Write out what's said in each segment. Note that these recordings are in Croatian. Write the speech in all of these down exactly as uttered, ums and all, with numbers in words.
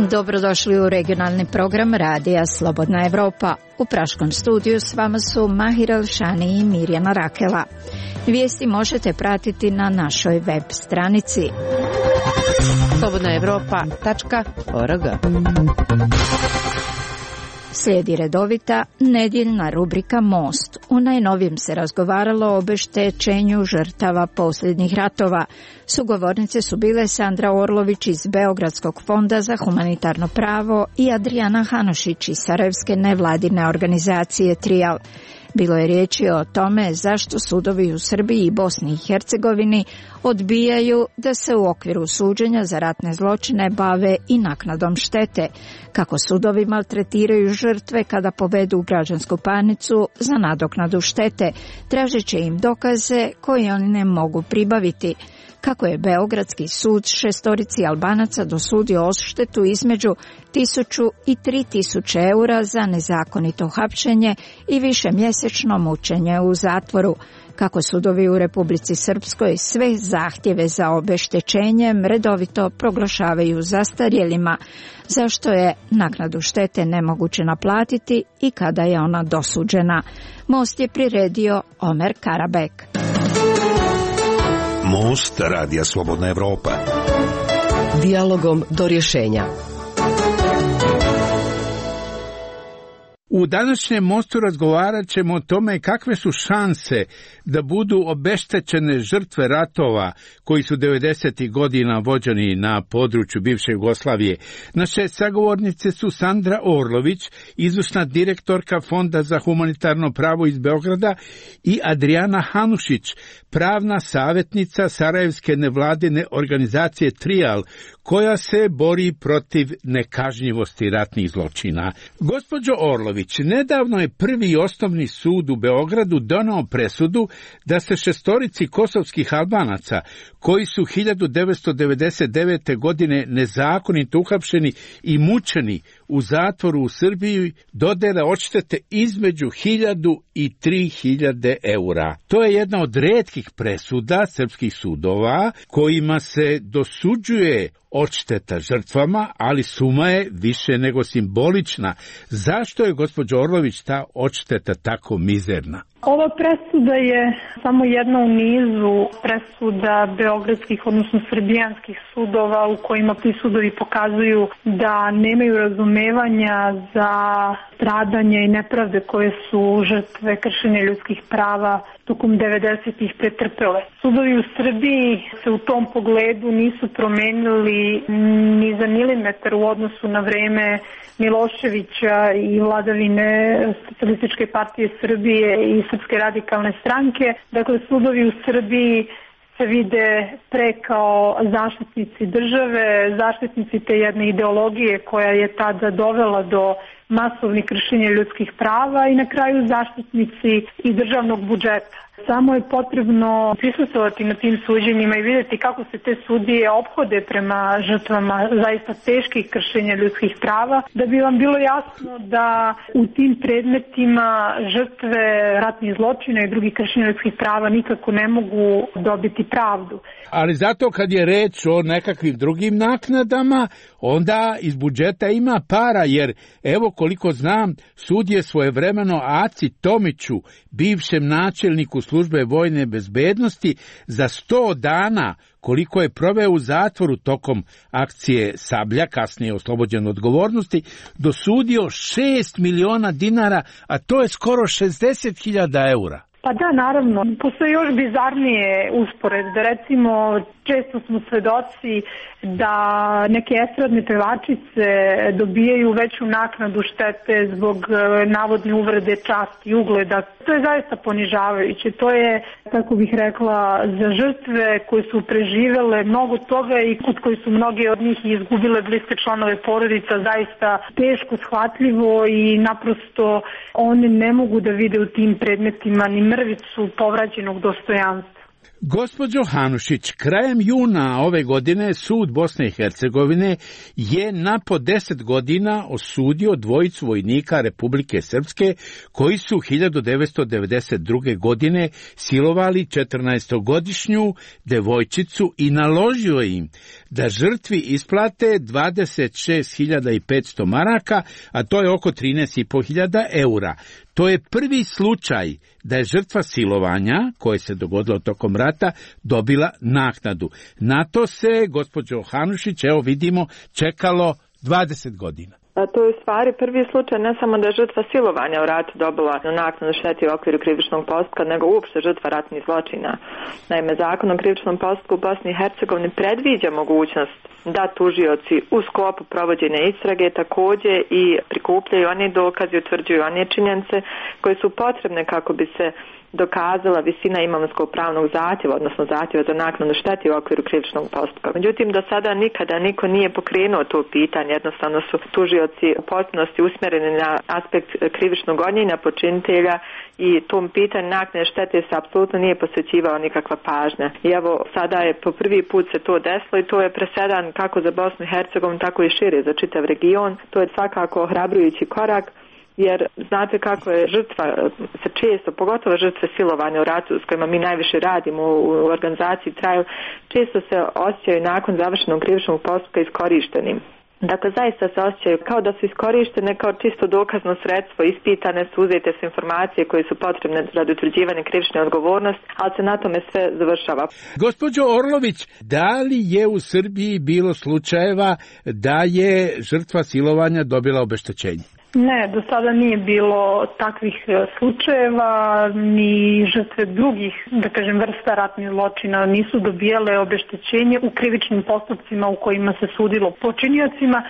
Dobrodošli u regionalni program Radija Slobodna Evropa. U praškom studiju s vama su Mahir Elšani i Mirjana Rakela. Vijesti možete pratiti na našoj web stranici slobodna evropa tačka org. Slijedi redovita nedjeljna rubrika Most. U najnovijem se razgovaralo o obeštećenju žrtava posljednjih ratova. Sugovornice su bile Sandra Orlović iz Beogradskog fonda za humanitarno pravo i Adriana Hanušić iz sarajevske nevladine organizacije Trial. Bilo je riječi o tome zašto sudovi u Srbiji i Bosni i Hercegovini odbijaju da se u okviru suđenja za ratne zločine bave i naknadom štete, kako sudovi maltretiraju žrtve kada povedu građansku parnicu za nadoknadu štete, tražeći im dokaze koje oni ne mogu pribaviti. Kako je Beogradski sud šestorici Albanaca dosudio odštetu između tisuću i tri tisuće eura za nezakonito hapšenje i višemjesečno mučenje u zatvoru. Kako sudovi u Republici Srpskoj sve zahtjeve za obeštećenjem redovito proglašavaju zastarjelima, zašto je naknadu štete nemoguće naplatiti i kada je ona dosuđena. Most je priredio Omer Karabek. Most Radija Slobodna Evropa. Dijalogom do rješenja. U današnjem mostu razgovarat ćemo o tome kakve su šanse da budu obeštećene žrtve ratova koji su devedesetih godina vođeni na području bivše Jugoslavije. Naše sagovornice su Sandra Orlović, izvršna direktorka Fonda za humanitarno pravo iz Beograda, i Adriana Hanušić, pravna savjetnica sarajevske nevladine organizacije Trial, koja se bori protiv nekažnjivosti ratnih zločina. Gospođo Orlović, nedavno je prvi osnovni sud u Beogradu donao presudu da se šestorici kosovskih Albanaca, koji su hiljadu devetsto devedeset devete. godine nezakonito uhapšeni i mučeni u zatvoru u Srbiji, dodele odštete između hiljadu i tri hiljade eura. To je jedna od retkih presuda srpskih sudova kojima se dosuđuje odšteta žrtvama, ali suma je više nego simbolična. Zašto je, gospođo Orlović, ta odšteta tako mizerna? Ova presuda je samo jedna u nizu presuda beogradskih, odnosno srbijanskih sudova u kojima ti sudovi pokazuju da nemaju razumevanja za stradanje i nepravde koje su žrtve kršenja ljudskih prava tokom devedesetih pretrpele. Sudovi u Srbiji se u tom pogledu nisu promenili ni za milimetar u odnosu na vreme Miloševića i vladavine Socijalističke partije Srbije i Srpske radikalne stranke. Dakle, sudovi u Srbiji se vide pre kao zaštitnici države, zaštitnici te jedne ideologije koja je tada dovela do masovnih kršenja ljudskih prava i na kraju zaštitnici i državnog budžeta. Samo je potrebno prisustvovati na tim suđenjima i vidjeti kako se te sudije ophode prema žrtvama zaista teških kršenja ljudskih prava, da bi vam bilo jasno da u tim predmetima žrtve ratnih zločina i drugih kršenja ljudskih prava nikako ne mogu dobiti pravdu. Ali zato kad je reč o nekakvim drugim naknadama, onda iz budžeta ima para, jer evo koliko znam, sud je svojevremeno Aci Tomiću, bivšem načelniku službe vojne bezbednosti, za sto dana, koliko je proveo u zatvoru tokom akcije Sablja, kasnije oslobođen odgovornosti, dosudio šest miliona dinara, a to je skoro šezdeset hiljada eura. Pa da, naravno. Postoje još bizarnije usporedbe. Recimo, često smo svedoci da neke estradne pevačice dobijaju veću naknadu štete zbog navodne uvrede časti i ugleda. To je zaista ponižavajuće. To je, tako bih rekla, za žrtve koje su preživele mnogo toga i kod koji su mnoge od njih izgubile bliske članove porodica, zaista teško shvatljivo i naprosto one ne mogu da vide u tim predmetima ni mrvicu povrađenog dostojanstva. Gospođo Hanušić, krajem juna ove godine sud Bosne i Hercegovine je na po deset godina osudio dvojicu vojnika Republike Srpske koji su hiljadu devetsto devedeset druge. godine silovali četrnaestogodišnju devojčicu i naložio im da žrtvi isplate dvadeset šest hiljada petsto maraka, a to je oko trinaest hiljada pet stotina eura. To je prvi slučaj da je žrtva silovanja, koje se dogodilo tokom rata, dobila naknadu. Na to se, gospođo Hanušić, evo vidimo, čekalo dvadeset godina. A to je u stvari prvi slučaj ne samo da je žrtva silovanja u ratu dobila naknadu štete u okviru krivičnog postupka, nego uopšte žrtva ratnih zločina. Naime, Zakon o krivičnom postupku u Bosni i Hercegovini predviđa mogućnost da tužioci u sklopu provođenja istrage također i prikupljaju one dokaze i utvrđuju one činjenice koje su potrebne kako bi se dokazala visina imovinskog pravnog zahtjeva, odnosno zahtjeva za naknadu štete u okviru krivičnog postupka. Međutim, do sada nikada niko nije pokrenuo to pitanje, jednostavno su tužioci u potpunosti usmjereni na aspekt krivičnog gonjenja počinitelja i tom pitanju naknade štete se apsolutno nije posvećivala nikakva pažnja. I evo, sada je po prvi put se to desilo i to je presedan kako za Bosnu i Hercegovinu, tako i šire za čitav region. To je svakako ohrabrujući korak, jer znate kako je žrtva se često, pogotovo žrtve silovanja u ratu s kojima mi najviše radimo u organizaciji Trial, često se osjećaju nakon završenog krivičnog postupka iskorištenim. Dakle, zaista se osjećaju kao da su iskorištene kao čisto dokazno sredstvo, ispitane su, uzete su informacije koje su potrebne radi utvrđivanja krivične odgovornosti, ali se na tome sve završava. Gospođo Orlović, da li je u Srbiji bilo slučajeva da je žrtva silovanja dobila obeštećenje? Ne, do sada nije bilo takvih slučajeva, ni žrtve drugih, da kažem, vrsta ratnih zločina nisu dobijale obeštećenje u krivičnim postupcima u kojima se sudilo počiniocima,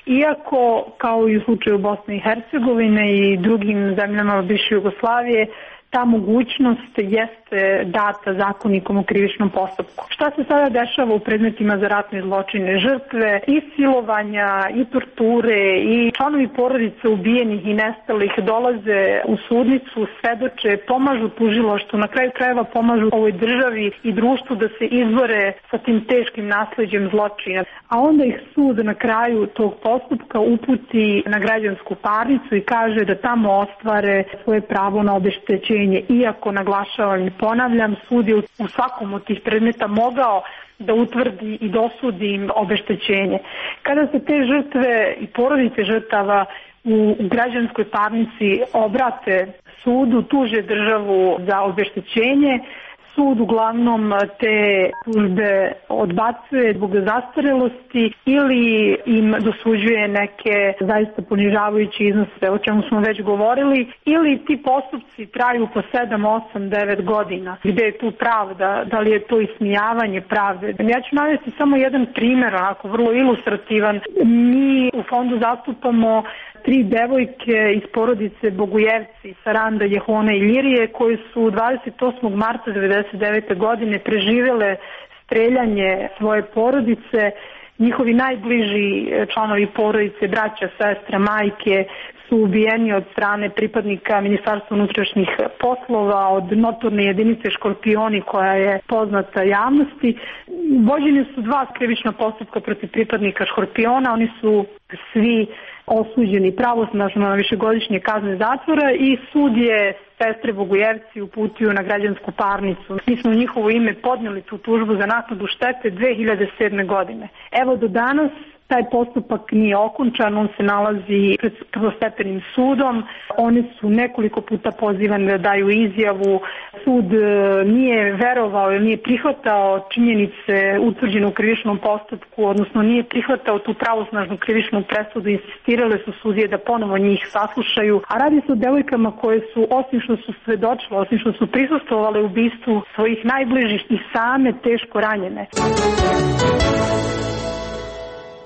iako, kao i u slučaju Bosne i Hercegovine i drugim zemljama bivše Jugoslavije, ta mogućnost jeste data zakonikom o krivičnom postupku. Šta se sada dešava u predmetima za ratne zločine? Žrtve i silovanja, i torture, i članovi porodice ubijenih i nestalih dolaze u sudnicu, svedoče, pomažu tužilaštvu, na kraju krajeva pomažu ovoj državi i društvu da se izbore sa tim teškim nasleđem zločina. A onda ih sud na kraju tog postupka uputi na građansku parnicu i kaže da tamo ostvare svoje pravo na obeštećenje. Iako, naglašavam i ponavljam, sud je u svakom od tih predmeta mogao da utvrdi i dosudi im obeštećenje. Kada se te žrtve i porodice žrtava u građanskoj parnici obrate sudu, tuže državu za obeštećenje, sud uglavnom te tužbe odbacuje zbog zastarelosti ili im dosuđuje neke zaista ponižavajuće iznose, o čemu smo već govorili, ili ti postupci traju po sedam, osam, devet godina. Gde je tu pravda? Da li je to ismijavanje pravde? Ja ću navesti samo jedan primjer, onako vrlo ilustrativan. Mi u fondu zastupamo tri devojke iz porodice Bogujevci, Saranda, Jehone i Ljirije, koji su dvadeset osmog marta devedeset devete. godine preživjele streljanje svoje porodice. Njihovi najbliži članovi porodice, braća, sestra, majke, su ubijeni od strane pripadnika Ministarstva unutrašnjih poslova, od notorne jedinice Škorpioni koja je poznata javnosti. Vođeni su dva krivična postupka protiv pripadnika Škorpiona, oni su svi osuđeni pravosnažno na višegodišnje kazne zatvora i sud je sestre Bogujevci uputio na građansku parnicu. Mi smo u njihovo ime podnijeli tu tužbu za naknadu štete dve hiljade sedme. godine. Evo do danas taj postupak nije okončan, on se nalazi pred prvostepenim sudom. Oni su nekoliko puta pozivani da daju izjavu. Sud nije verovao ili nije prihvatao činjenice utvrđene u krivičnom postupku, odnosno nije prihvatao tu pravosnažnu krivičnu presudu. Insistirale su sudije da ponovo njih saslušaju. A radi se o devojkama koje su, osim što su svedočile, osim što su prisustvovale ubistvu svojih najbližih, i same teško ranjene.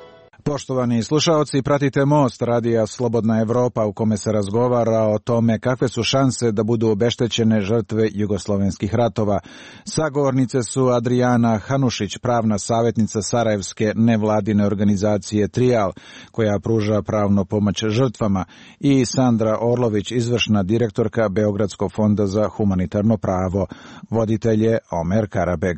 Poštovani slušaoci, pratite Most radija Slobodna Evropa u kome se razgovara o tome kakve su šanse da budu obeštećene žrtve jugoslovenskih ratova. Sagovornice su Adrijana Hanušić, pravna savjetnica Sarajevske nevladine organizacije Trijal, koja pruža pravnu pomoć žrtvama, i Sandra Orlović, izvršna direktorka Beogradskog fonda za humanitarno pravo. Voditelj je Omer Karabeg.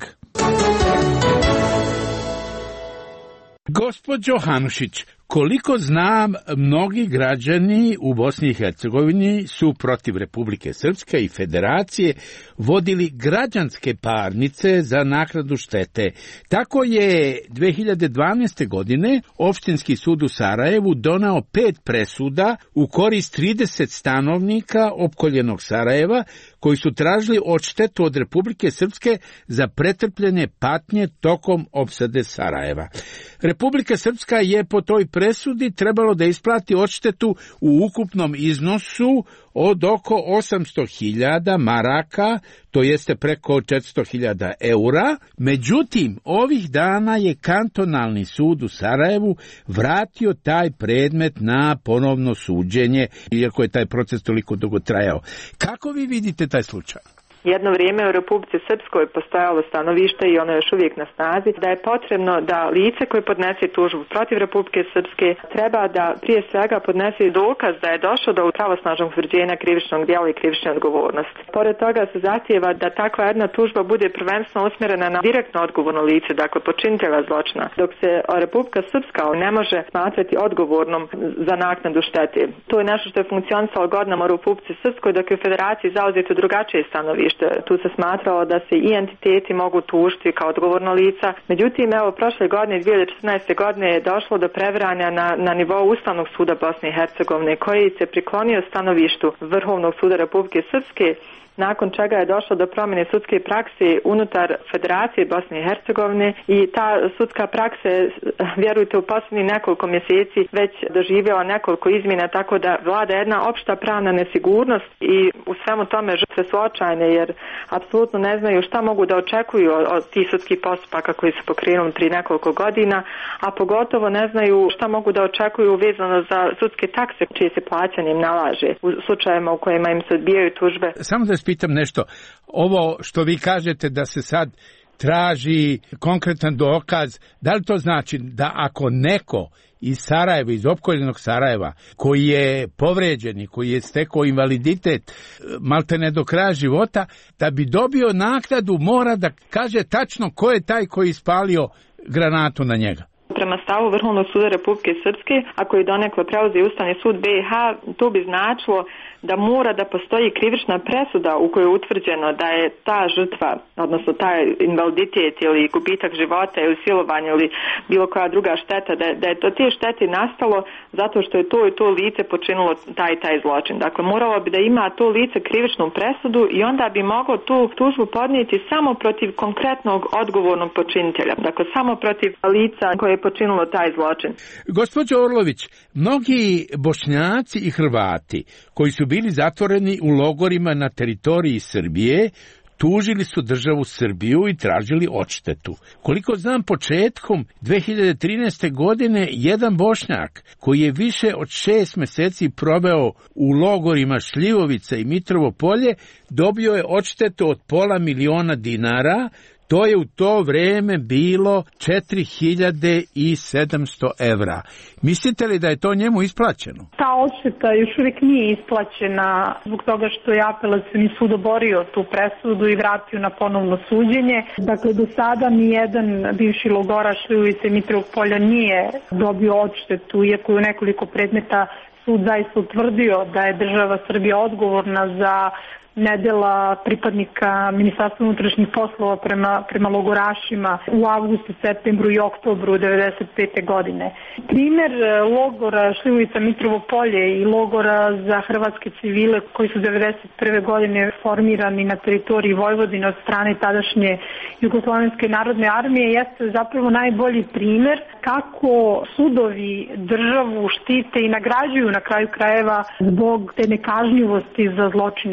Gospođo Hanušić, koliko znam, mnogi građani u Bosni i Hercegovini su protiv Republike Srpske i Federacije vodili građanske parnice za naknadu štete. Tako je dve hiljade dvanaeste. godine Opštinski sud u Sarajevu doneo pet presuda u korist trideset stanovnika opkoljenog Sarajeva, koji su tražili odštetu od Republike Srpske za pretrpljene patnje tokom opsade Sarajeva. Republika Srpska je po toj presudi trebalo da isplati odštetu u ukupnom iznosu od oko osamsto hiljada maraka, to jeste preko četiristo hiljada eura. Međutim, ovih dana je kantonalni sud u Sarajevu vratio taj predmet na ponovno suđenje, iako je taj proces toliko dugo trajao. Kako vi vidite taj slučaj? Jedno vrijeme u Republici Srpskoj postojalo stanovište i ono je još uvijek na snazi da je potrebno da lice koje podnese tužbu protiv Republike Srpske treba da prije svega podnese dokaz da je došlo do pravosnažnog utvrđenja krivičnog djela i krivične odgovornosti. Pored toga se zahtijeva da takva jedna tužba bude prvenstveno usmjerena na direktno odgovorno lice, dakle počinitelja zločina, dok se Republika Srpska ne može smatrati odgovornom za naknadu štete. To je nešto što je funkcionisalo godinama u Republici Srpskoj, dok je u Federaciji zauzeto drugačije stanovište. Tu se smatralo da se i entiteti mogu tužiti kao odgovorna lica. Međutim, evo, prošle godine, dvije hiljade četrnaeste. godine, je došlo do previranja na, na nivou Ustavnog suda Bosne i Hercegovine, koji se priklonio stanovištu Vrhovnog suda Republike Srpske, nakon čega je došlo do promjene sudske prakse unutar Federacije Bosne i Hercegovine i ta sudska praksa, vjerujte, u posljednjih nekoliko mjeseci već doživjela nekoliko izmjena, tako da vlada jedna opšta pravna nesigurnost i u svemu tome žrtve su očajne jer apsolutno ne znaju šta mogu da očekuju od tih sudskih postupaka koji su pokrenuli prije nekoliko godina, a pogotovo ne znaju šta mogu da očekuju vezano za sudske takse čije se plaćanje im nalaže u slučajevima u kojima im se odbijaju tužbe. Samo da pitam nešto, ovo što vi kažete da se sad traži konkretan dokaz, da li to znači da ako neko iz Sarajeva, iz opkoljenog Sarajeva, koji je povređen i koji je stekao invaliditet maltene do kraja života, da bi dobio naknadu mora da kaže tačno ko je taj koji je ispalio granatu na njega? Prema stavu Vrhovnog suda Republike Srpske, ako je donekle preuzeo Ustavni sud B iH, to bi značilo da mora da postoji krivična presuda u kojoj je utvrđeno da je ta žrtva, odnosno taj invaliditet ili gubitak života ili silovanje ili bilo koja druga šteta, da je, da je to te štete nastalo zato što je to i to lice počinilo taj taj zločin. Dakle, moralo bi da ima to lice krivičnu presudu i onda bi moglo tu tužbu podnijeti samo protiv konkretnog odgovornog počinitelja. Dakle, samo protiv lica koje je počinilo taj zločin. Gospođo Orlović, mnogi Bošnjaci i Hrvati koji su bili zatvoreni u logorima na teritoriji Srbije tužili su državu Srbiju i tražili odštetu. Koliko znam, početkom dve hiljade trinaeste. godine jedan Bošnjak koji je više od šest mjeseci proveo u logorima Šljivovica i Mitrovo Polje dobio je odštetu od pola miliona dinara. To je u to vrijeme bilo četiri hiljade sedamsto evra. Mislite li da je to njemu isplaćeno? Ta odšteta još uvijek nije isplaćena zbog toga što je apelacioni sud oborio tu presudu i vratio na ponovno suđenje. Dakle, do sada nijedan bivši logoraš Šljivovice i Mitrovog Polja nije dobio odštetu, iako je u nekoliko predmeta sud zaista utvrdio da je država Srbija odgovorna za nedjela pripadnika Ministarstva unutrašnjih poslova prema, prema logorašima u avgustu, septembru i oktobru devedeset pete. godine. Primjer logora Šljivovica Mitrovo Polje i logora za hrvatske civile koji su devedeset prve. godine formirani na teritoriji Vojvodine od strane tadašnje Jugoslovenske narodne armije jeste zapravo najbolji primjer kako sudovi državu štite i nagrađuju na kraju krajeva zbog te nekažnjivosti za zločine, zbog nesposobnosti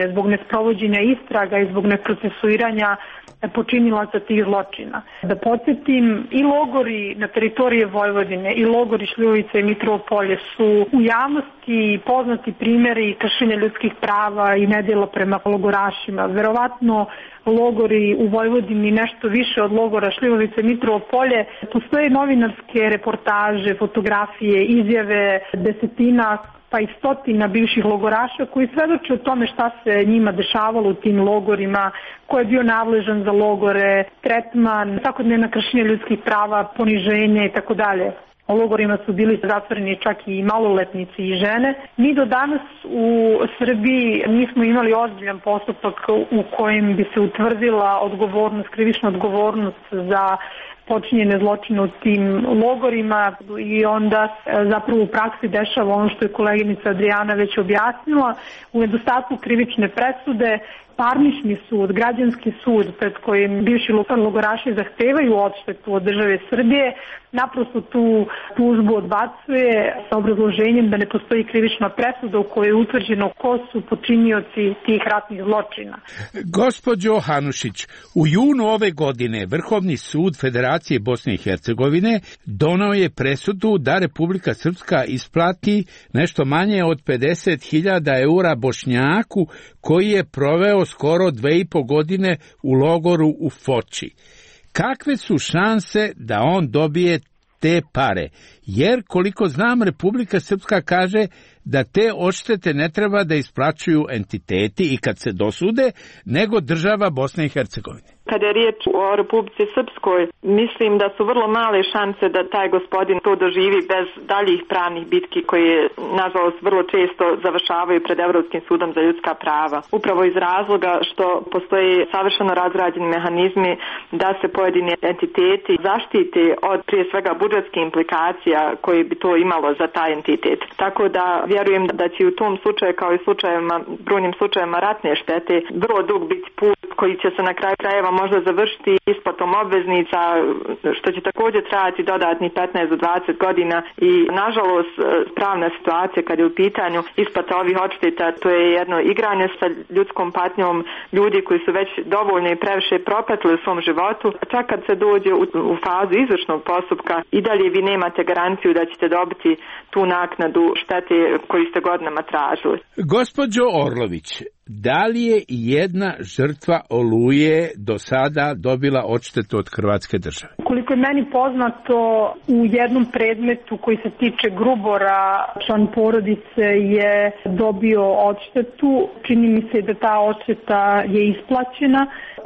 provođenja istraga i zbog neprocesuiranja počinilaca tih zločina. Da podsjetim, i logori na teritorije Vojvodine i logori Šljivovica i Mitrovo Polje su u javnosti poznati primjeri kršenja ljudskih prava i nedjela prema logorašima. Verovatno logori u Vojvodini nešto više od logora Šljivovica i Mitrovo Polje. Postoje novinarske reportaže, fotografije, izjave desetina pa i stotina bivših logoraša koji svedoče o tome šta se njima dešavalo u tim logorima, ko je bio nadležan za logore, tretman, svakodnevna kršenja ljudskih prava, poniženje i tako dalje. U logorima su bili zatvoreni čak i maloletnici i žene. Mi do danas u Srbiji nismo imali ozbiljan postupak u kojem bi se utvrdila odgovornost, krivična odgovornost za počinjene zločine u tim logorima i onda zapravo u praksi dešava ono što je koleginica Adrijana već objasnila. U nedostatku krivične presude parnični sud, građanski sud pred kojim bivši logoraši zahtevaju odštetu od države Srbije, naprosto tu tužbu odbacuje sa obrazloženjem da ne postoji krivična presuda u kojoj je utvrđeno ko su počinioci tih ratnih zločina. Gospođo Hanušić, u junu ove godine Vrhovni sud Federacije Bosne i Hercegovine donao je presudu da Republika Srpska isplati nešto manje od pedeset hiljada eura Bošnjaku koji je proveo skoro dve i po godine u logoru u Foči. Kakve su šanse da on dobije te pare? Jer, koliko znam, Republika Srpska kaže da te odštete ne treba da isplaćuju entiteti i kad se dosude, nego država Bosne i Hercegovine. Kada je riječ o Republici Srpskoj, mislim da su vrlo male šanse da taj gospodin to doživi bez daljih pravnih bitki koje, nažalost, vrlo često završavaju pred Evropskim sudom za ljudska prava. Upravo iz razloga što postoji savršeno razrađeni mehanizmi da se pojedini entiteti zaštite od prije svega budžetskih implikacija koji bi to imalo za taj entitet. Tako da vjerujem da će u tom slučaju, kao i slučajevima, brojnim slučajevima ratne štete, vrlo dug biti put koji će se na kraju krajeva možda završiti isplatom obveznica, što će također trajati dodatni petnaest do dvadeset godina i nažalost pravna situacija kad je u pitanju isplata ovih odšteta, to je jedno igranje sa ljudskom patnjom ljudi koji su već dovoljno i previše propatili u svom životu. Čak kad se dođe u, u fazu izvršnog postupka i dalje vi nemate garanciju da ćete dobiti tu naknadu štete koju ste godinama tražili. Gospođo Orlović, da li je jedna žrtva Oluje do sada dobila odštetu od Hrvatske države? Koliko je meni poznato, u jednom predmetu koji se tiče Grubora, član porodice je dobio odštetu. Čini mi se da ta odšteta je isplaćena.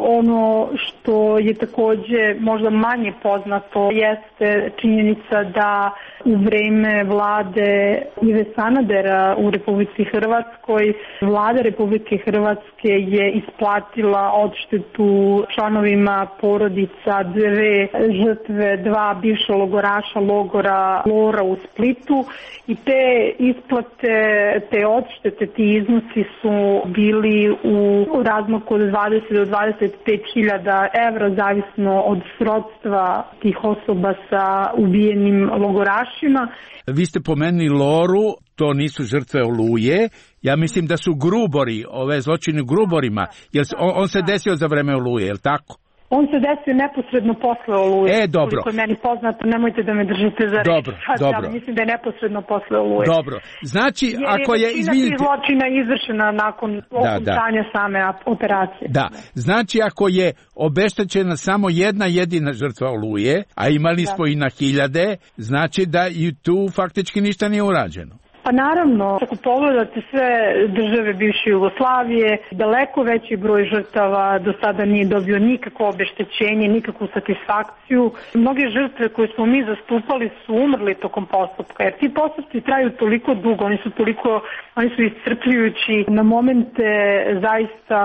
Ono što je također možda manje poznato jeste činjenica da u vreme vlade Ive Sanadera u Republici Hrvatskoj, vlada Republike Hrvatske je isplatila odštetu članovima porodica dve žrtve, dva bivša logoraša logora Lora u Splitu i te isplate, te odštete, ti iznosi su bili u razmaku od dvadeset do dvadeset pet hiljada evra, zavisno od srodstva tih osoba sa ubijenim logorašima. Vi ste pomenuli Loru, to nisu žrtve Oluje, ja mislim da su Grubori, ove zločine Gruborima, jer on, on se desio za vreme Oluje, je li tako? On se desio neposredno posle Oluje. E, dobro. Koliko je meni poznato, nemojte da me držite za reč. Dobro, dobro. Ja mislim da je neposredno posle Oluje. Dobro. Znači, jer ako je, izvinite... Jer je zločina izvršena nakon okončanja same operacije. Da, znači ako je obeštećena samo jedna jedina žrtva Oluje, a imali da. smo i na hiljade, znači da i tu faktički ništa nije urađeno. Pa naravno, ako pogledate sve države bivše Jugoslavije, daleko veći broj žrtava do sada nije dobio nikakvo obeštećenje, nikakvu satisfakciju. Mnoge žrtve koje smo mi zastupali su umrli tokom postupka, jer ti postupci traju toliko dugo, oni su toliko, oni su iscrpljujući, na momente zaista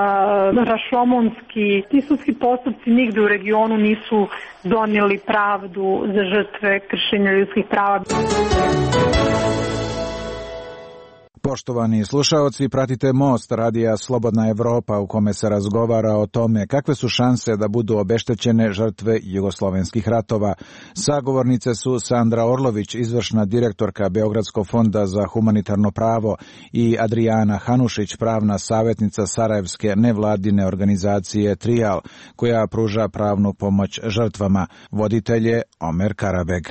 rašomonski. Ti sudski postupci nigde u regionu nisu donijeli pravdu za žrtve kršenja ljudskih prava. Poštovani slušaoci, pratite Most radija Slobodna Evropa u kome se razgovara o tome kakve su šanse da budu obeštećene žrtve jugoslovenskih ratova. Sagovornice su Sandra Orlović, izvršna direktorka Beogradskog fonda za humanitarno pravo, i Adrijana Hanušić, pravna savjetnica sarajevske nevladine organizacije Trijal, koja pruža pravnu pomoć žrtvama. Voditelj je Omer Karabeg.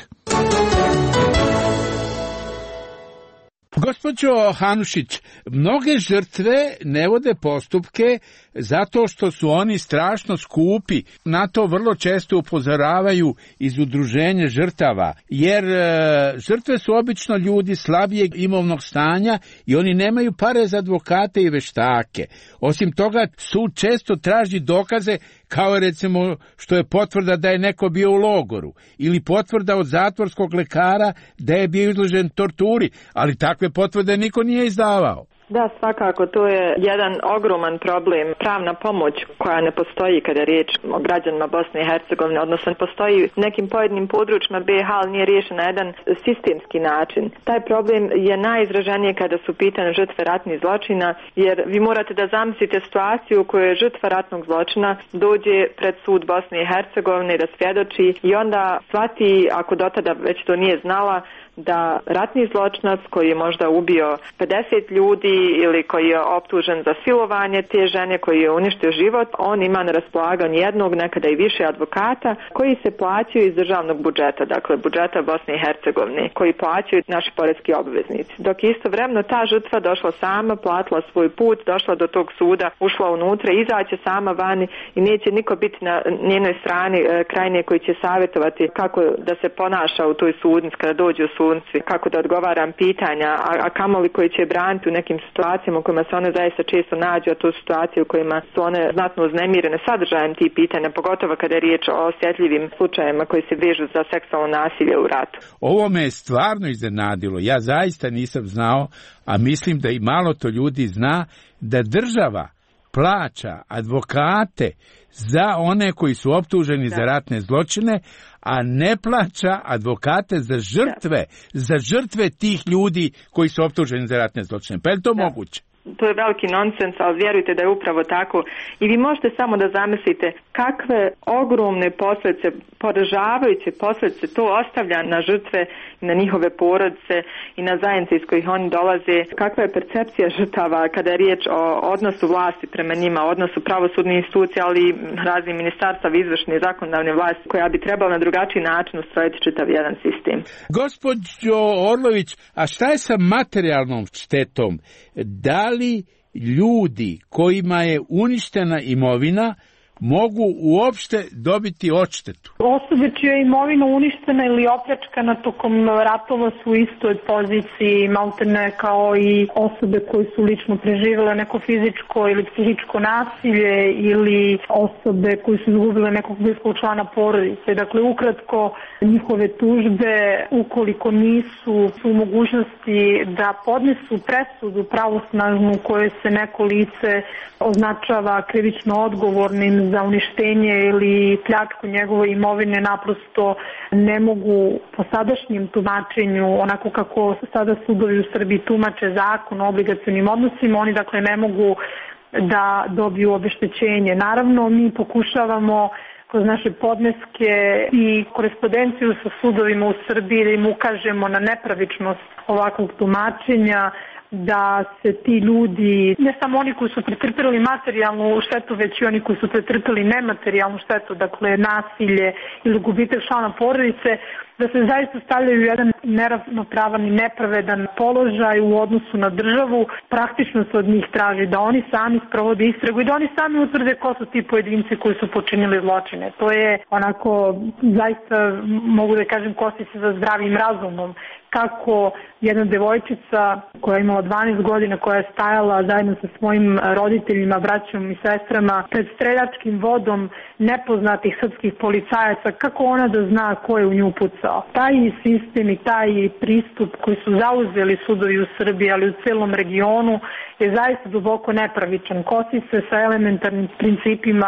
Gospođo Hanušić, mnoge žrtve ne vode postupke zato što su oni strašno skupi. Na to vrlo često upozoravaju iz udruženja žrtava, jer e, žrtve su obično ljudi slabijeg imovnog stanja i oni nemaju pare za advokate i veštake. Osim toga, sud često traži dokaze, kao recimo što je potvrda da je neko bio u logoru ili potvrda od zatvorskog lekara da je bio izložen torturi, ali takve potvrde niko nije izdavao. Da, svakako, to je jedan ogroman problem. Pravna pomoć koja ne postoji kada je riječ o građanima Bosne i Hercegovine, odnosno postoji u nekim pojedinim područjima B iH, ali nije riješen na jedan sistemski način. Taj problem je najizraženiji kada su pitane žrtve ratnih zločina, jer vi morate da zamislite situaciju u kojoj žrtva ratnog zločina dođe pred sud Bosne i Hercegovine da svjedoči i onda shvati, ako do tada već to nije znala, da ratni zločinac koji je možda ubio pedeset ljudi ili koji je optužen za silovanje te žene, koji je uništio život, on ima na raspolaganju jednog, nekada i više advokata koji se plaćaju iz državnog budžeta, dakle budžeta Bosne i Hercegovine, koji plaćaju naši poreski obveznici. Dok istovremeno ta žrtva došla sama, platila svoj put, došla do tog suda, ušla unutra, izaće sama vani i neće niko biti na njenoj strani krajnje koji će savjetovati kako da se ponaša u toj sudnici kada dođe u sud, kako da odgovaram pitanja, a, a kamoli koji će braniti u nekim situacijama u kojima se one zaista često nađu, a to su situacije u kojima su one znatno uznemirene sadržajem tih pitanja, pogotovo kada je riječ o osjetljivim slučajevima koji se vežu za seksualno nasilje u ratu. Ovo me je stvarno iznenadilo. Ja zaista nisam znao, a mislim da i malo to ljudi zna, da država plaća advokate za one koji su optuženi da. za ratne zločine, a ne plaća advokate za žrtve, da. za žrtve tih ljudi koji su optuženi za ratne zločine. Pa je li to da. moguće? To je veliki nonsens, ali vjerujte da je upravo tako. I vi možete samo da zamislite kakve ogromne posljedice, poražavajuće posljedice to ostavlja na žrtve, na njihove porodice i na zajednice iz kojih oni dolaze. Kakva je percepcija žrtava kada je riječ o odnosu vlasti prema njima, odnosu pravosudnih institucija, ali i raznih ministarstava, izvršne i zakonodavne vlasti, koja bi trebala na drugačiji način ustrojiti čitav jedan sistem. Gospođo Orlović, a šta je sa materijalnom štetom? Da li ljudi kojima je uništena imovina mogu uopšte dobiti odštetu? Osobe čija je imovina uništena ili opljačkana tokom ratova su u istoj poziciji, maltene kao i osobe koje su lično preživjele neko fizičko ili psihičko nasilje ili osobe koje su izgubile nekog bliskog člana porodice. Dakle, ukratko, njihove tužbe, ukoliko nisu u mogućnosti da podnesu presudu pravosnažnu koje se neko lice označava krivično odgovornim za uništenje ili pljačku njegove imovine, naprosto ne mogu po sadašnjem tumačenju, onako kako sada sudovi u Srbiji tumače zakon o obligacionim odnosima, oni dakle ne mogu da dobiju obeštećenje. Naravno, mi pokušavamo kroz naše podneske i korespondenciju sa sudovima u Srbiji da im ukažemo na nepravičnost ovakvog tumačenja, da se ti ljudi, ne samo oni koji su pretrpeli materijalnu štetu, već i oni koji su pretrpeli nematerijalnu štetu, dakle nasilje ili gubitak člana porodice, da se zaista stavljaju u jedan neravnopravan i nepravedan položaj u odnosu na državu. Praktično se od njih traži da oni sami sprovode istragu i da oni sami utvrde ko su ti pojedinci koji su počinili zločine. To je onako, zaista mogu da kažem, kosi se za zdravim razumom. Kako jedna devojčica koja je imala dvanaest godina, koja je stajala zajedno sa svojim roditeljima, braćom i sestrama pred streljačkim vodom nepoznatih srpskih policajaca, kako ona da zna ko je u nju pucao? Taj sistem i taj pristup koji su zauzeli sudovi u Srbiji, ali u celom regionu, je zaista duboko nepravičan. Kosi se sa elementarnim principima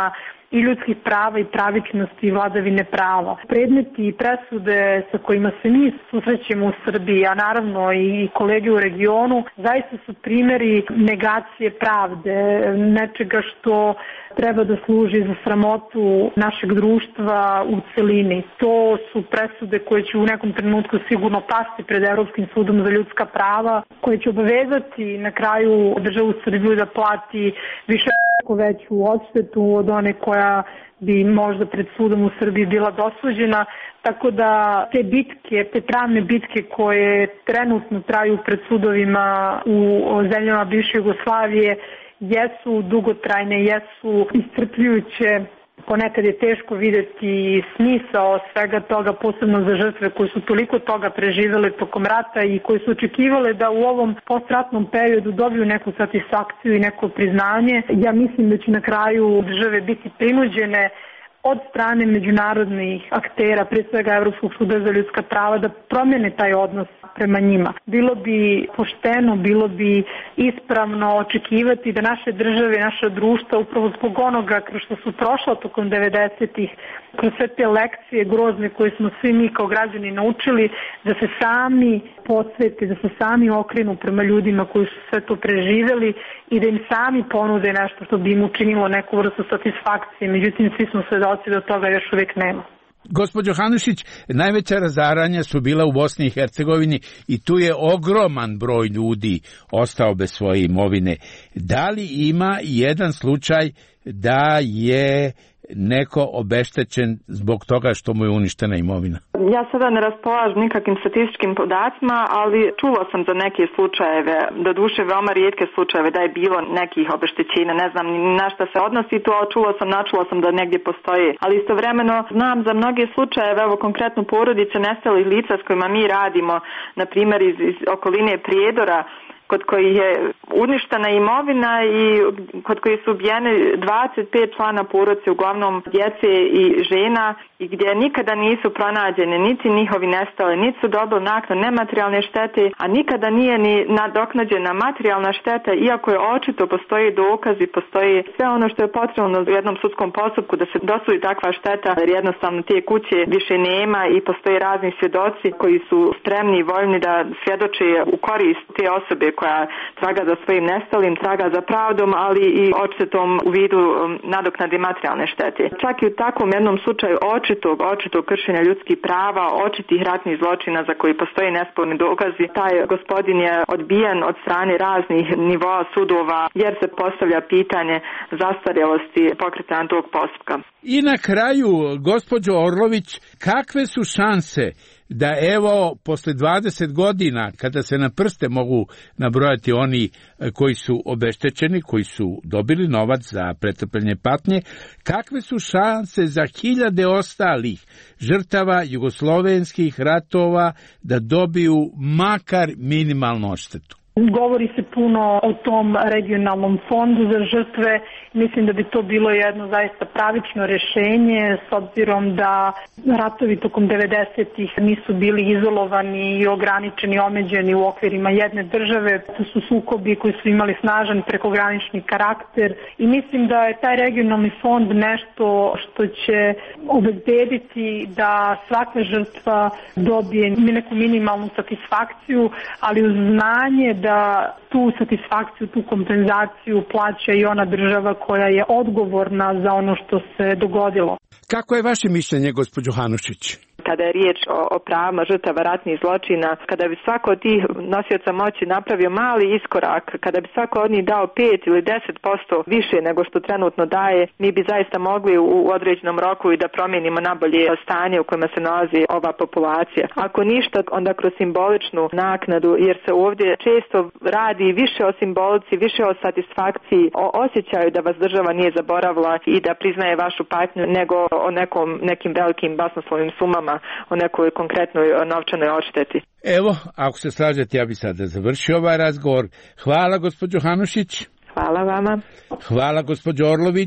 i ljudskih prava i pravičnosti i vladavine prava. Predmeti i presude sa kojima se mi susrećemo u Srbiji, a naravno i kolege u regionu, zaista su primjeri negacije pravde, nečega što treba da služi za sramotu našeg društva u celini. To su presude koje će u nekom trenutku sigurno pasti pred Evropskim sudom za ljudska prava, koje će obavezati na kraju državu Srbiju da plati više veću odštetu od one koja bi možda pred sudom u Srbiji bila dosuđena, tako da te bitke, te pravne bitke koje trenutno traju pred sudovima u zemljama bivše Jugoslavije jesu dugotrajne, jesu iscrpljujuće. Ponekad je teško videti smisao svega toga, posebno za žrtve koje su toliko toga preživele tokom rata i koje su očekivale da u ovom postratnom periodu dobiju neku satisfakciju i neko priznanje. Ja mislim da će na kraju države biti prinuđene od strane međunarodnih aktera, pre svega Evropskog suda za ljudska prava, da promene taj odnos prema njima. Bilo bi pošteno, bilo bi ispravno očekivati da naše države, naša društva, upravo zbog onoga kroz što su prošla tokom devedesetih, kroz sve te lekcije grozne koje smo svi mi kao građani naučili, da se sami posvete, da se sami okrenu prema ljudima koji su sve to preživeli i da im sami ponude nešto što bi im učinilo neku vrstu satisfakcije. Međutim, svi smo svedoci da toga još uvijek nema. Gospođo Hanušić, najveća razaranja su bila u Bosni i Hercegovini i tu je ogroman broj ljudi ostao bez svoje imovine. Da li ima jedan slučaj da je neko obeštećen zbog toga što mu je uništena imovina? Ja sada ne raspolažem nikakvim statističkim podacima, ali čula sam za neke slučajeve, do duše veoma rijetke slučajeve da je bilo nekih obeštećenja, ne znam na šta se odnosi to, ali čula sam, načula sam da negdje postoji. Ali istovremeno znam za mnoge slučajeve, evo konkretno porodice nestalih lica s kojima mi radimo, na primjer iz, iz okoline Prijedora, kod kojih je uništena imovina i kod kojih su ubijene dvadeset pet člana porodice, uglavnom djece i žena, i gdje nikada nisu pronađene niti njihovi nestali, niti su dobili naknadu nematerijalne štete, a nikada nije ni nadoknađena materijalna šteta, iako je očito postoji dokazi, postoji sve ono što je potrebno u jednom sudskom postupku da se dosudi takva šteta, jer jednostavno te kuće više nema i postoje razni svjedoci koji su spremni i voljni da svjedoče u korist te osobe koja traga za svojim nestalim, traga za pravdom, ali i odštetom u vidu nadoknade materijalne štete. Čak i u takvom jednom slučaju očitog, očitog kršenja ljudskih prava, očitih ratnih zločina za koji postoje nesporni dokazi, taj gospodin je odbijen od strane raznih nivoa sudova jer se postavlja pitanje zastarjelosti pokretanja tog postupka. I na kraju, gospođo Orlović, kakve su šanse da evo posle dvadeset godina, kada se na prste mogu nabrojati oni koji su obeštećeni, koji su dobili novac za pretrpljenje patnje, kakve su šanse za hiljade ostalih žrtava jugoslovenskih ratova da dobiju makar minimalnu odštetu? Govori se puno o tom regionalnom fondu za žrtve. Mislim da bi to bilo jedno zaista pravično rješenje, s obzirom da ratovi tokom devedesetih nisu bili izolovani i ograničeni, omeđeni u okvirima jedne države. To su sukobi koji su imali snažan prekogranični karakter i mislim da je taj regionalni fond nešto što će obezbediti da svaka žrtva dobije neku minimalnu satisfakciju, ali uz znanje da tu satisfakciju, tu kompenzaciju plaća i ona država koja je odgovorna za ono što se dogodilo. Kako je vaše mišljenje, gospođo Hanušić? Kada je riječ o, o pravima žrtava ratnih zločina, kada bi svako od tih nosioca moći napravio mali iskorak, kada bi svako od njih dao pet ili deset posto više nego što trenutno daje, mi bi zaista mogli u, u određenom roku i da promijenimo nabolje stanje u kojima se nalazi ova populacija. Ako ništa, onda kroz simboličnu naknadu, jer se ovdje često radi više o simbolici, više o satisfakciji, o osjećaju da vas država nije zaboravila i da priznaje vašu patnju, nego o nekom, nekim velikim basnoslovnim sumama, o nekoj konkretnoj novčanoj odšteti. Evo, ako se slažete, ja bi sada završio ovaj razgovor. Hvala, gospođo Hanušić. Hvala vama. Hvala, gospođo Orlović.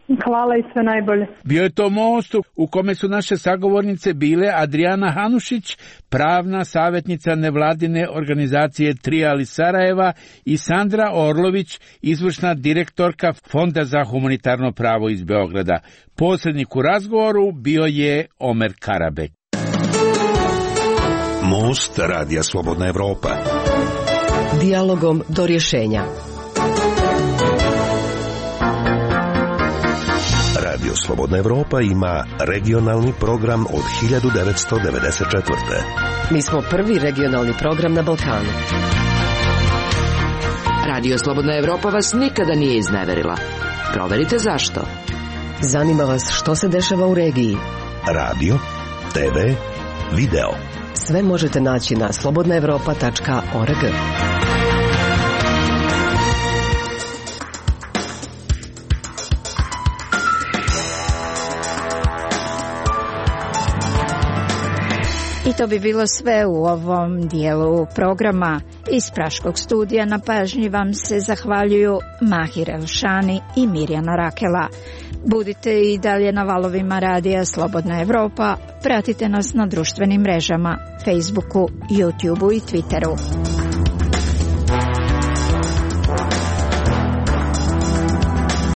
Hvala i sve najbolje. Bio je to most u kome su naše sagovornice bile Adrijana Hanušić, pravna savjetnica nevladine organizacije Trijal iz Sarajeva, i Sandra Orlović, izvršna direktorka Fonda za humanitarno pravo iz Beograda. Posrednik u razgovoru bio je Omer Karabek. Most Radija Slobodna Evropa. Dijalogom do rješenja. Radio Slobodna Evropa ima regionalni program od hiljadu devetsto devedeset četvrte. Mi smo prvi regionalni program na Balkanu. Radio Slobodna Evropa vas nikada nije izneverila. Proverite zašto. Zanima vas što se dešava u regiji. Radio, te ve, video. Sve možete naći na slobodna evropa tačka org. I to bi bilo sve u ovom dijelu programa. Iz Praškog studija na pažnji vam se zahvaljuju Mahir Elšani i Mirjana Rakela. Budite i dalje na valovima radija Slobodna Evropa. Pratite nas na društvenim mrežama, Facebooku, YouTubeu i Twitteru.